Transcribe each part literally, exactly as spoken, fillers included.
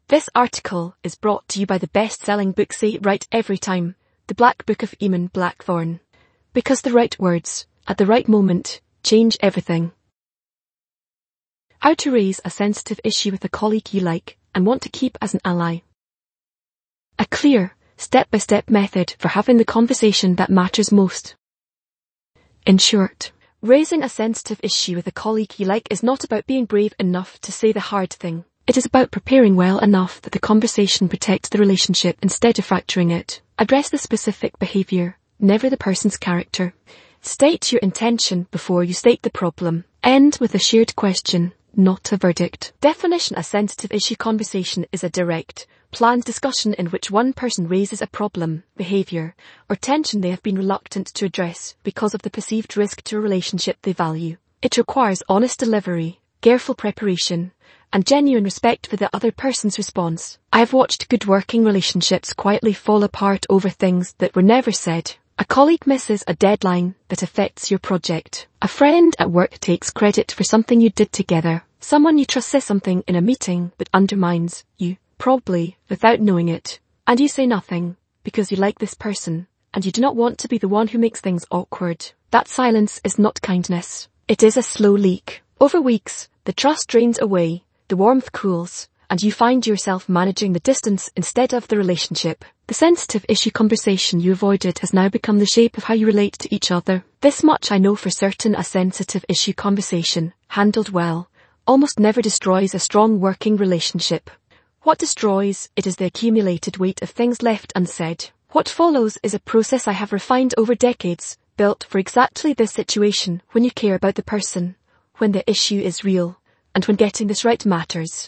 This article is brought to you by the best-selling book Say It Right Every Time, The Black Book of Eamon Blackthorne. Because the right words, at the right moment, change everything. How to raise a sensitive issue with a colleague you like and want to keep as an ally. A clear, step-by-step method for having the conversation that matters most. In short, raising a sensitive issue with a colleague you like is not about being brave enough to say the hard thing. It is about preparing well enough that the conversation protects the relationship instead of fracturing it. Address the specific behaviour, never the person's character. State your intention before you state the problem. End with a shared question, not a verdict. Definition: a sensitive issue conversation is a direct, planned discussion in which one person raises a problem, behaviour, or tension they have been reluctant to address because of the perceived risk to a relationship they value. It requires honest delivery, careful preparation, and genuine respect for the other person's response. I have watched good working relationships quietly fall apart over things that were never said. A colleague misses a deadline that affects your project. A friend at work takes credit for something you did together. Someone you trust says something in a meeting that undermines you, probably without knowing it. And you say nothing because you like this person and you do not want to be the one who makes things awkward. That silence is not kindness. It is a slow leak. Over weeks, the trust drains away, the warmth cools, and you find yourself managing the distance instead of the relationship. The sensitive issue conversation you avoided has now become the shape of how you relate to each other. This much I know for certain: a sensitive issue conversation, handled well, almost never destroys a strong working relationship. What destroys it is the accumulated weight of things left unsaid. What follows is a process I have refined over decades, built for exactly this situation: when you care about the person, when the issue is real, and when getting this right matters.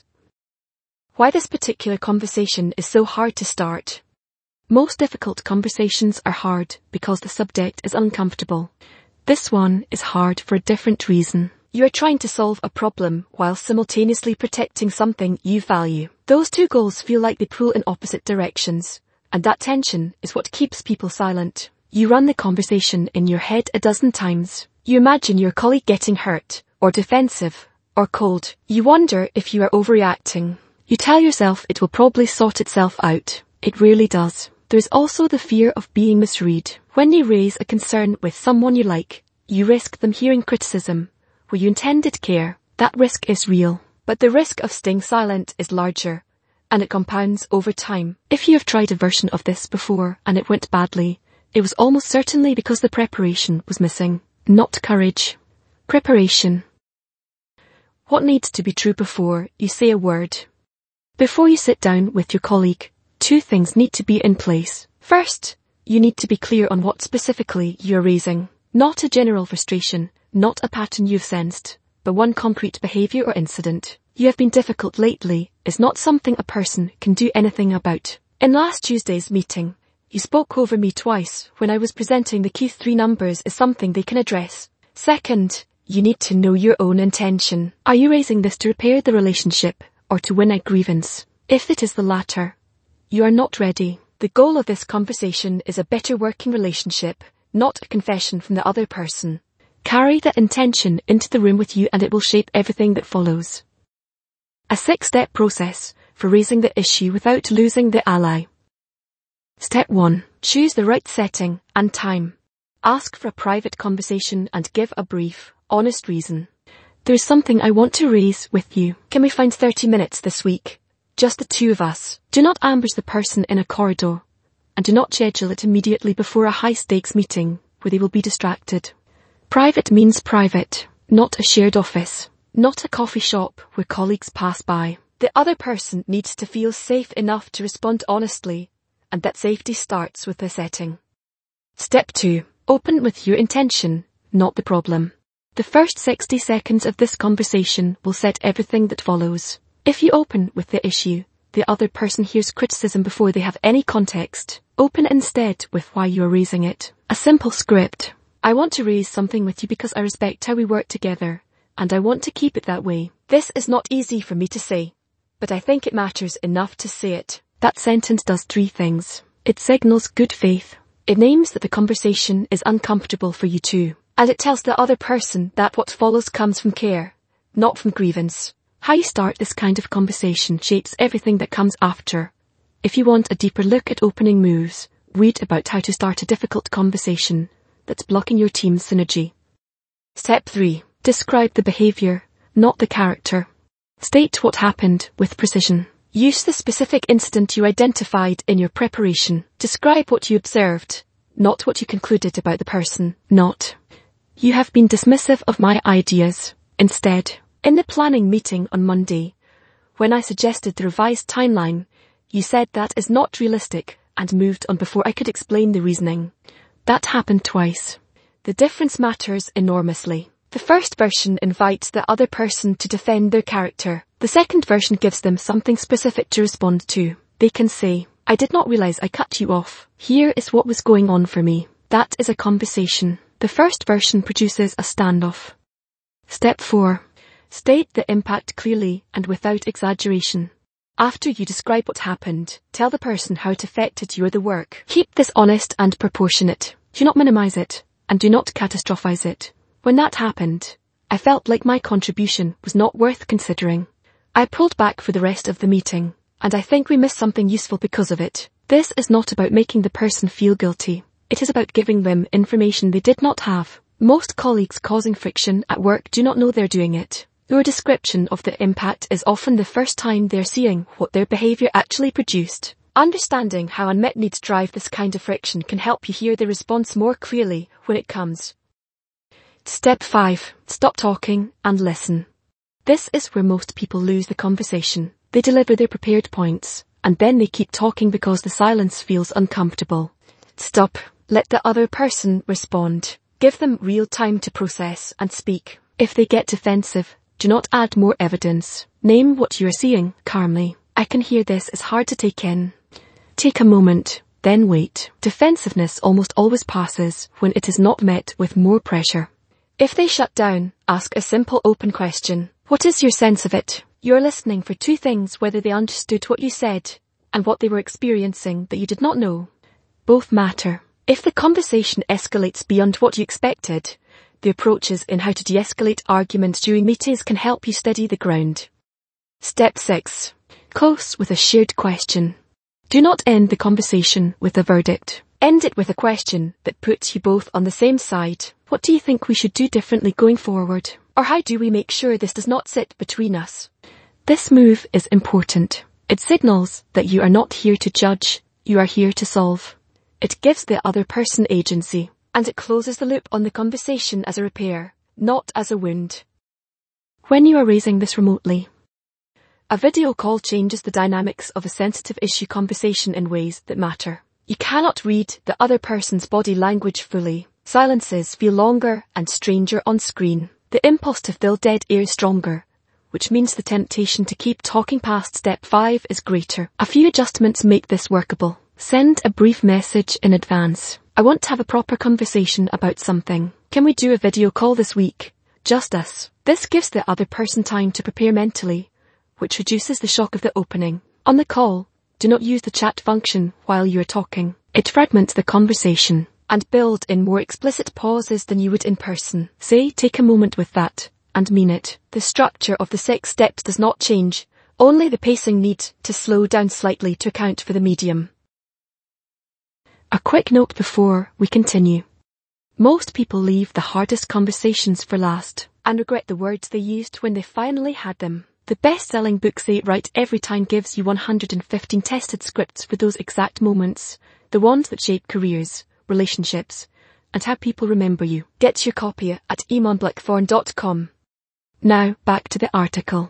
Why this particular conversation is so hard to start. Most difficult conversations are hard because the subject is uncomfortable. This one is hard for a different reason. You are trying to solve a problem while simultaneously protecting something you value. Those two goals feel like they pull in opposite directions, and that tension is what keeps people silent. You run the conversation in your head a dozen times. You imagine your colleague getting hurt, or defensive, or cold. You wonder if you are overreacting. You tell yourself it will probably sort itself out. It rarely does. There is also the fear of being misread. When you raise a concern with someone you like, you risk them hearing criticism where you intended care. That risk is real. But the risk of staying silent is larger, and it compounds over time. If you have tried a version of this before and it went badly, it was almost certainly because the preparation was missing. Not courage. Preparation. What needs to be true before you say a word? Before you sit down with your colleague, two things need to be in place. First, you need to be clear on what specifically you're raising. Not a general frustration, not a pattern you've sensed, but one concrete behaviour or incident. You have been difficult lately is not something a person can do anything about. In last Tuesday's meeting, you spoke over me twice when I was presenting the key three numbers is something they can address. Second, you need to know your own intention. Are you raising this to repair the relationship or to win a grievance? If it is the latter, you are not ready. The goal of this conversation is a better working relationship, not a confession from the other person. Carry that intention into the room with you and it will shape everything that follows. A six-step process for raising the issue without losing the ally. Step one. Choose the right setting and time. Ask for a private conversation and give a brief, honest reason. There is something I want to raise with you. Can we find thirty minutes this week? Just the two of us. Do not ambush the person in a corridor, and do not schedule it immediately before a high-stakes meeting where they will be distracted. Private means private, not a shared office, not a coffee shop where colleagues pass by. The other person needs to feel safe enough to respond honestly, and that safety starts with the setting. Step two. Open with your intention, not the problem. The first sixty seconds of this conversation will set everything that follows. If you open with the issue, the other person hears criticism before they have any context. Open instead with why you are raising it. A simple script. I want to raise something with you because I respect how we work together, and I want to keep it that way. This is not easy for me to say, but I think it matters enough to say it. That sentence does three things. It signals good faith. It names that the conversation is uncomfortable for you too. And it tells the other person that what follows comes from care, not from grievance. How you start this kind of conversation shapes everything that comes after. If you want a deeper look at opening moves, read about how to start a difficult conversation that's blocking your team's synergy. Step three. Describe the behavior, not the character. State what happened with precision. Use the specific incident you identified in your preparation. Describe what you observed, not what you concluded about the person. Not, "You have been dismissive of my ideas." Instead, in the planning meeting on Monday, when I suggested the revised timeline, you said that is not realistic and moved on before I could explain the reasoning. That happened twice. The difference matters enormously. The first version invites the other person to defend their character. The second version gives them something specific to respond to. They can say, "I did not realize I cut you off. Here is what was going on for me." That is a conversation. The first version produces a standoff. Step four. State the impact clearly and without exaggeration. After you describe what happened, tell the person how it affected you or the work. Keep this honest and proportionate. Do not minimize it, and do not catastrophize it. When that happened, I felt like my contribution was not worth considering. I pulled back for the rest of the meeting, and I think we missed something useful because of it. This is not about making the person feel guilty. It is about giving them information they did not have. Most colleagues causing friction at work do not know they're doing it. Your description of the impact is often the first time they're seeing what their behavior actually produced. Understanding how unmet needs drive this kind of friction can help you hear the response more clearly when it comes. Step five. Stop talking and listen. This is where most people lose the conversation. They deliver their prepared points, and then they keep talking because the silence feels uncomfortable. Stop. Let the other person respond. Give them real time to process and speak. If they get defensive, do not add more evidence. Name what you are seeing calmly. "I can hear this is hard to take in." Take a moment, then wait. Defensiveness almost always passes when it is not met with more pressure. If they shut down, ask a simple open question. What is your sense of it? You're listening for two things: whether they understood what you said and what they were experiencing that you did not know. Both matter. If the conversation escalates beyond what you expected, the approaches in how to de-escalate arguments during meetings can help you steady the ground. Step six. Close with a shared question. Do not end the conversation with a verdict. End it with a question that puts you both on the same side. What do you think we should do differently going forward? Or how do we make sure this does not sit between us? This move is important. It signals that you are not here to judge, you are here to solve. It gives the other person agency, and it closes the loop on the conversation as a repair, not as a wound. When you are raising this remotely, a video call changes the dynamics of a sensitive issue conversation in ways that matter. You cannot read the other person's body language fully. Silences feel longer and stranger on screen. The impulse to fill dead air is stronger, which means the temptation to keep talking past step five is greater. A few adjustments make this workable. Send a brief message in advance. "I want to have a proper conversation about something. Can we do a video call this week? Just us." This gives the other person time to prepare mentally, which reduces the shock of the opening. On the call, do not use the chat function while you are talking. It fragments the conversation, and build in more explicit pauses than you would in person. Say, "Take a moment with that," and mean it. The structure of the six steps does not change, only the pacing needs to slow down slightly to account for the medium. A quick note before we continue. Most people leave the hardest conversations for last, and regret the words they used when they finally had them. The best-selling book Say It Right Every Time gives you one hundred fifteen tested scripts for those exact moments, the ones that shape careers, relationships, and how people remember you. Get your copy at eamon blackthorne dot com. Now, back to the article.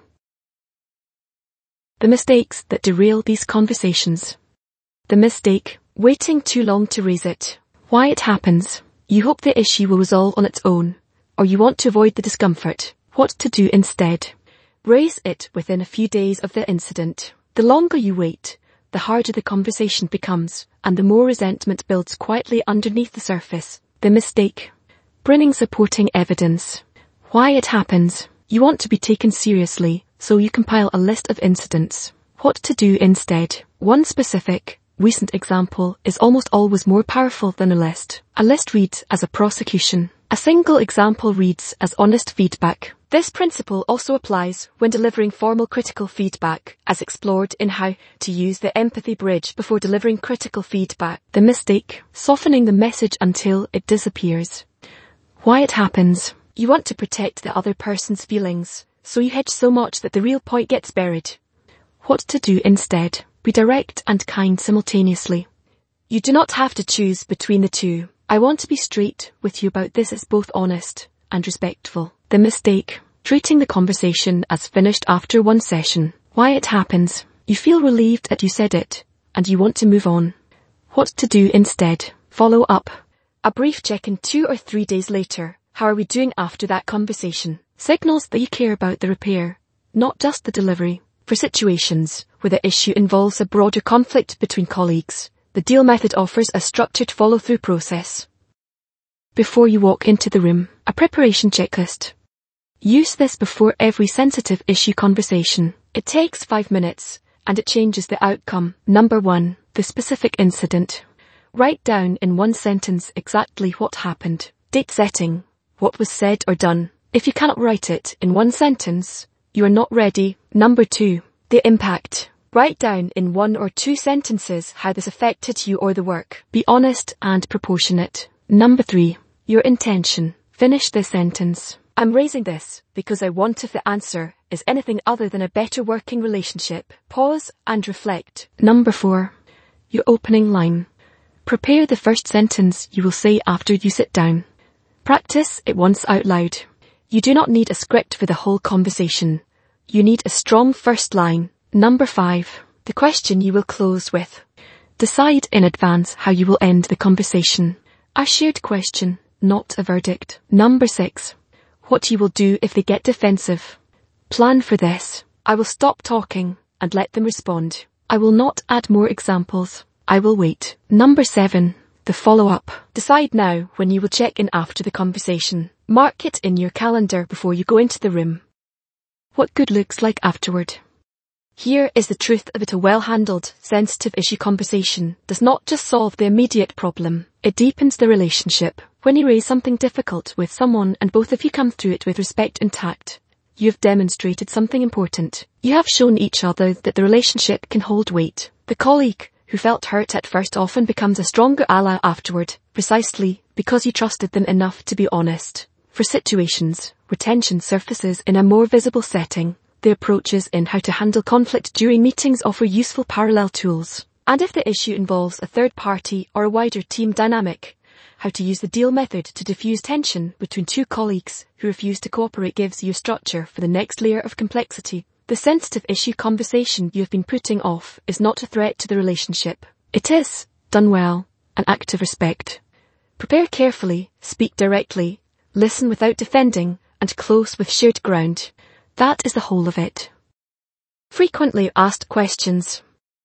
The mistakes that derail these conversations. The mistake, waiting too long to raise it. Why it happens. You hope the issue will resolve on its own, or you want to avoid the discomfort. What to do instead. Raise it within a few days of the incident. The longer you wait, the harder the conversation becomes, and the more resentment builds quietly underneath the surface. The mistake. Bringing supporting evidence. Why it happens. You want to be taken seriously, so you compile a list of incidents. What to do instead. One specific, recent example is almost always more powerful than a list. A list reads as a prosecution. A single example reads as honest feedback. This principle also applies when delivering formal critical feedback, as explored in How to Use the Empathy Bridge before delivering critical feedback. The mistake: softening the message until it disappears. Why it happens. You want to protect the other person's feelings, so you hedge so much that the real point gets buried. What to do instead? Be direct and kind simultaneously. You do not have to choose between the two. I want to be straight with you about this as both honest and respectful. The mistake: treating the conversation as finished after one session. Why it happens. You feel relieved that you said it, and you want to move on. What to do instead. Follow up. A brief check-in two or three days later. How are we doing after that conversation? Signals that you care about the repair, not just the delivery. For situations where the issue involves a broader conflict between colleagues, the deal method offers a structured follow-through process. Before you walk into the room, a preparation checklist. Use this before every sensitive issue conversation. It takes five minutes, and it changes the outcome. Number one, the specific incident. Write down in one sentence exactly what happened. Date setting. What was said or done. If you cannot write it in one sentence, you are not ready. Number two, the impact. Write down in one or two sentences how this affected you or the work. Be honest and proportionate. Number three, your intention. Finish this sentence. I'm raising this because I want if the answer is anything other than a better working relationship. Pause and reflect. Number four, your opening line. Prepare the first sentence you will say after you sit down. Practice it once out loud. You do not need a script for the whole conversation. You need a strong first line. Number five, the question you will close with. Decide in advance how you will end the conversation. A shared question, not a verdict. Number six, what you will do if they get defensive. Plan for this. I will stop talking and let them respond. I will not add more examples. I will wait. Number seven, the follow-up. Decide now when you will check in after the conversation. Mark it in your calendar before you go into the room. What good looks like afterward. Here is the truth of it: a well-handled, sensitive issue conversation does not just solve the immediate problem, it deepens the relationship. When you raise something difficult with someone and both of you come through it with respect and tact, you have demonstrated something important. You have shown each other that the relationship can hold weight. The colleague who felt hurt at first often becomes a stronger ally afterward, precisely because you trusted them enough to be honest. For situations where tension surfaces in a more visible setting, the approaches in how to handle conflict during meetings offer useful parallel tools. And if the issue involves a third party or a wider team dynamic, how to use the deal method to diffuse tension between two colleagues who refuse to cooperate gives you structure for the next layer of complexity. The sensitive issue conversation you have been putting off is not a threat to the relationship. It is, done well, an act of respect. Prepare carefully, speak directly, listen without defending, and close with shared ground. That is the whole of it. Frequently asked questions.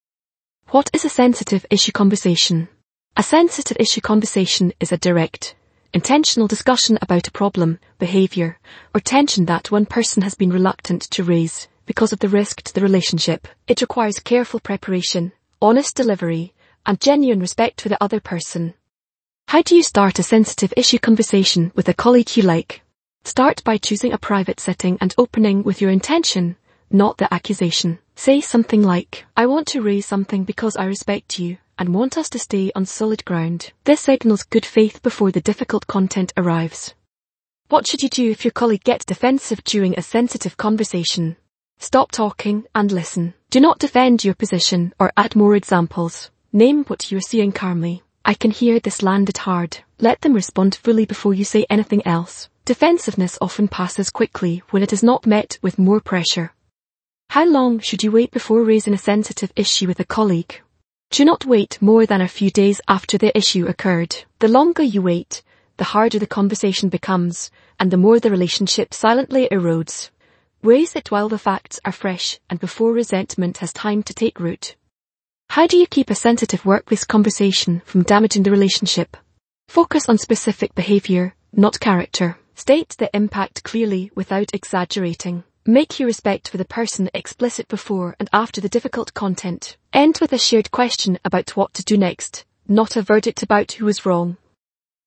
What is a sensitive issue conversation? A sensitive issue conversation is a direct, intentional discussion about a problem, behaviour, or tension that one person has been reluctant to raise because of the risk to the relationship. It requires careful preparation, honest delivery, and genuine respect for the other person. How do you start a sensitive issue conversation with a colleague you like? Start by choosing a private setting and opening with your intention, not the accusation. Say something like, I want to raise something because I respect you and want us to stay on solid ground. This signals good faith before the difficult content arrives. What should you do if your colleague gets defensive during a sensitive conversation? Stop talking and listen. Do not defend your position or add more examples. Name what you are seeing calmly. I can hear this landed hard. Let them respond fully before you say anything else. Defensiveness often passes quickly when it is not met with more pressure. How long should you wait before raising a sensitive issue with a colleague? Do not wait more than a few days after the issue occurred. The longer you wait, the harder the conversation becomes, and the more the relationship silently erodes. Raise it while the facts are fresh and before resentment has time to take root. How do you keep a sensitive workplace conversation from damaging the relationship? Focus on specific behaviour, not character. State the impact clearly without exaggerating. Make your respect for the person explicit before and after the difficult content. End with a shared question about what to do next, not a verdict about who is wrong.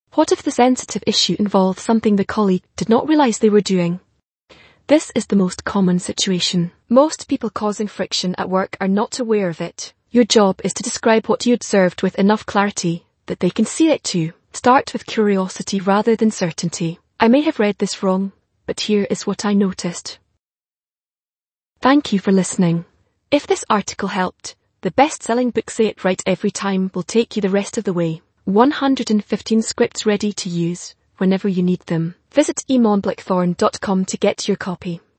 What if the sensitive issue involves something the colleague did not realize they were doing? This is the most common situation. Most people causing friction at work are not aware of it. Your job is to describe what you observed with enough clarity that they can see it too. Start with curiosity rather than certainty. I may have read this wrong, but here is what I noticed. Thank you for listening. If this article helped, the best-selling book Say It Right Every Time will take you the rest of the way. one hundred fifteen scripts ready to use whenever you need them. Visit iman blackthorn dot com to get your copy.